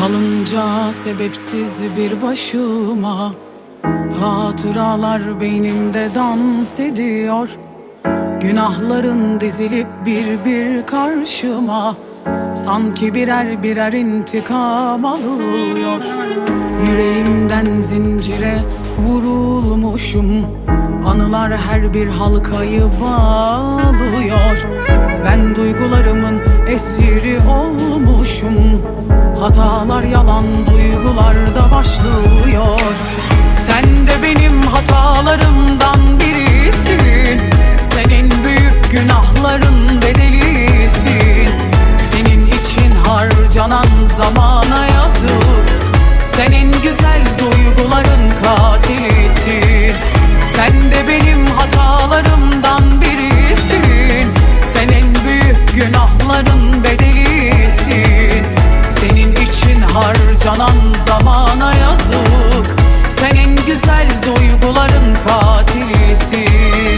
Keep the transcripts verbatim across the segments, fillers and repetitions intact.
Kalınca sebepsiz bir başıma, hatıralar beynimde dans ediyor. Günahların dizilip bir bir karşıma, sanki birer birer intikam alıyor. Yüreğimden zincire vurulmuşum, anılar her bir halkayı bağlıyor. Ben duygularımın esiri olmuşum, hatalar yalan duygularda başlıyor. Sen de benim hatalarımdan birisin, senin büyük günahların bedelisin. Senin için harcanan zamana yazık, senin güzel duyguların katilisin. Sen de benim hatalarımdan birisin, senin büyük günahların bedelisin. Senin için harcanan zamana yazık, senin güzel duyguların katilisin.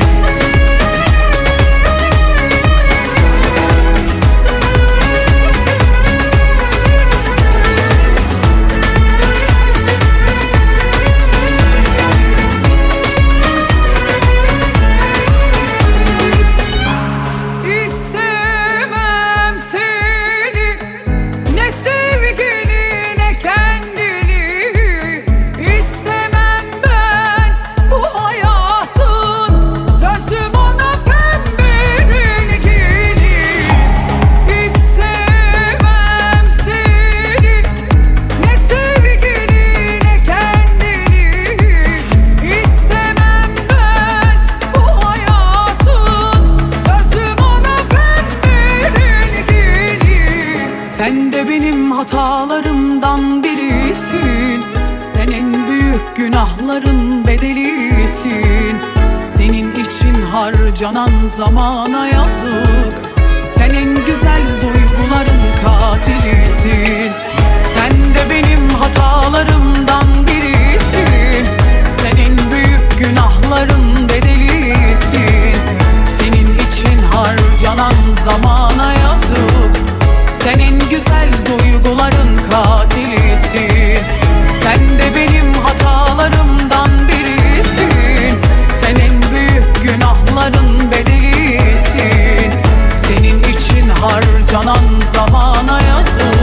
Sen de benim hatalarımdan birisin, senin büyük günahların bedelisin. Senin için harcanan zamana yazık, senin güzel duyguların katilisin. Sen de benim hatalarımdan birisin, senin büyük günahların bedelisin. Senin için harcanan zamana yazık, senin güzel duyguların katilisin. Sen de benim hatalarımdan birisin, senin büyük günahların bedelisin. Senin için harcanan zamana yazık,